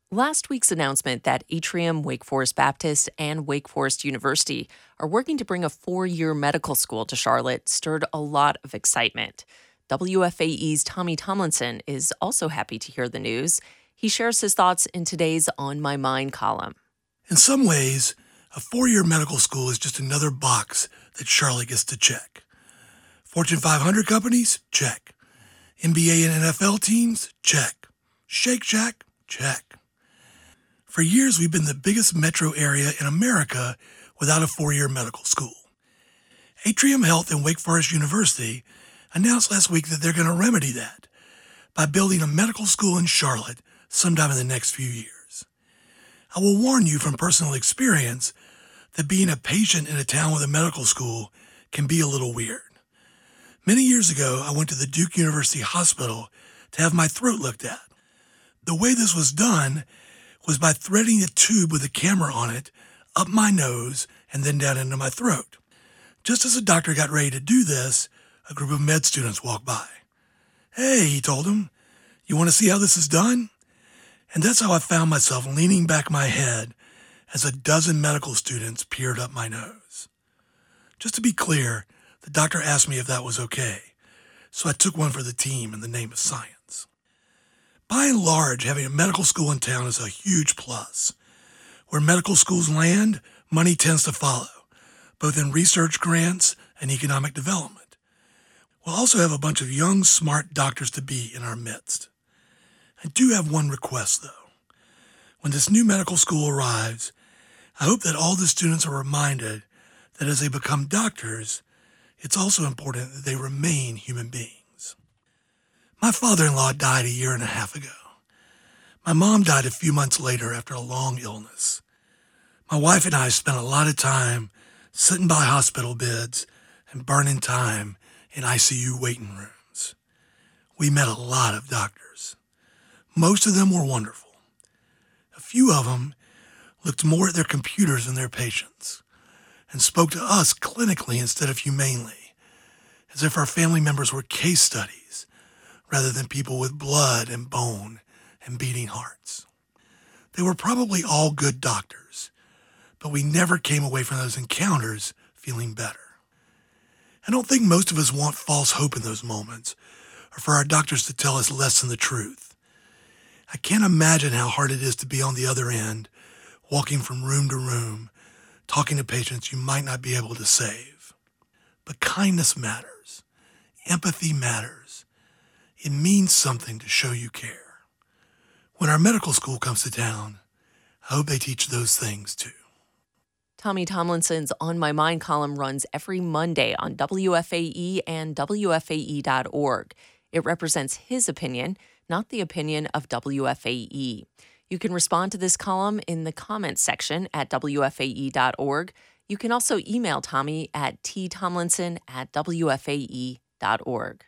Last week's announcement that Atrium, Wake Forest Baptist, and Wake Forest University are working to bring a 4-year medical school to Charlotte stirred a lot of excitement. WFAE's Tommy Tomlinson is also happy to hear the news. He shares his thoughts in today's On My Mind column. In some ways, a 4-year medical school is just another box that Charlotte gets to check. Fortune 500 companies? Check. NBA and NFL teams? Check. Shake Shack? Check. For years, we've been the biggest metro area in America without a 4-year medical school. Atrium Health and Wake Forest University announced last week that they're going to remedy that by building a medical school in Charlotte sometime in the next few years. I will warn you from personal experience that being a patient in a town with a medical school can be a little weird. Many years ago, I went to the Duke University Hospital to have my throat looked at. The way this was done was by threading a tube with a camera on it up my nose and then down into my throat. Just as the doctor got ready to do this, a group of med students walked by. "Hey," he told them, "you want to see how this is done?" And that's how I found myself leaning back my head as a dozen medical students peered up my nose. Just to be clear, the doctor asked me if that was okay, so I took one for the team in the name of science. By and large, having a medical school in town is a huge plus. Where medical schools land, money tends to follow, both in research grants and economic development. We'll also have a bunch of young, smart doctors-to-be in our midst. I do have one request, though. When this new medical school arrives, I hope that all the students are reminded that as they become doctors, it's also important that they remain human beings. My father-in-law died a year and a half ago. My mom died a few months later after a long illness. My wife and I spent a lot of time sitting by hospital beds and burning time in ICU waiting rooms. We met a lot of doctors. Most of them were wonderful. A few of them looked more at their computers than their patients and spoke to us clinically instead of humanely, as if our family members were case studies rather than people with blood and bone and beating hearts. They were probably all good doctors, but we never came away from those encounters feeling better. I don't think most of us want false hope in those moments, or for our doctors to tell us less than the truth. I can't imagine how hard it is to be on the other end, walking from room to room, talking to patients you might not be able to save. But kindness matters. Empathy matters. It means something to show you care. When our medical school comes to town, I hope they teach those things too. Tommy Tomlinson's On My Mind column runs every Monday on WFAE and WFAE.org. It represents his opinion, not the opinion of WFAE. You can respond to this column in the comments section at WFAE.org. You can also email Tommy at ttomlinson@WFAE.org.